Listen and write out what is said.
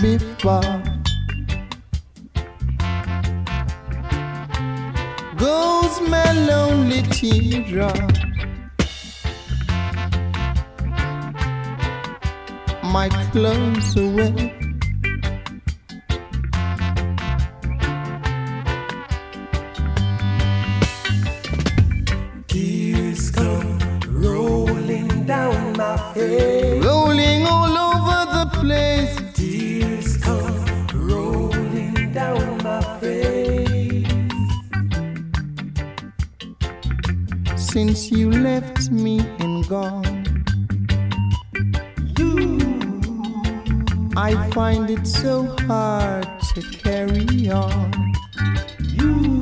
before. Goes my lonely teardrop, my clothes away. Tears come rolling down my face, Rolling all over the place. tears come rolling down my face. Since you left me and gone, I find it so hard to carry on.